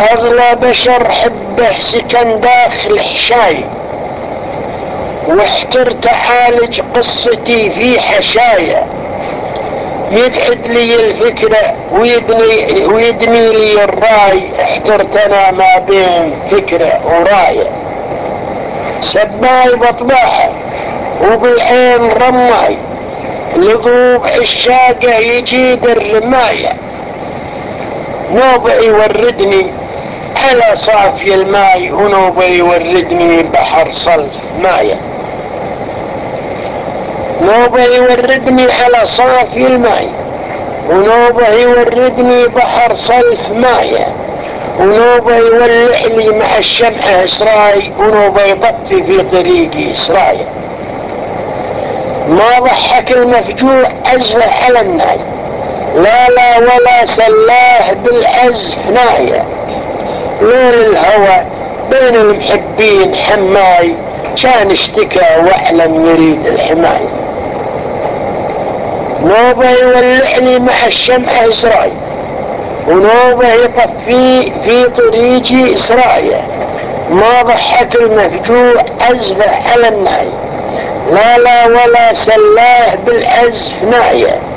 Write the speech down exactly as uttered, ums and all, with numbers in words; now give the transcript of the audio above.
أغلى بشر حبه سكن داخل حشاي، واحترت أعالج قصتي في حشايا، يبعد لي الفكرة ويدني, ويدني لي الراي، احترت أنا ما بين فكرة وراية. سباي بطبعه وبالعين رماي، لضوب عشاقه يجيد الرماية، نوبه يوردني على صافي الماي، ونوبه يوردني بحر صلف مايه. نوبه يوردني على صافي الماي، ونوبه يوردني بحر صلف مايه، ونوبه يولع لي مع الشمعة سراي، ونوبه يطفي في طريقي سرايا. ما ضحك المفجوع أزفه على الناي، لا لا ولا سلاه بالعزف ناية، لول الهوى بين المحبين حماي، كان اشتكى واعلم يريد الحماية. نوبه يولع لي مع الشمعة سراي، ونوبه يطفي في طريقي سرايا. ما ضحك المفجوع أزفه على الناي، لا لا ولا سلاه بالعزف ناية،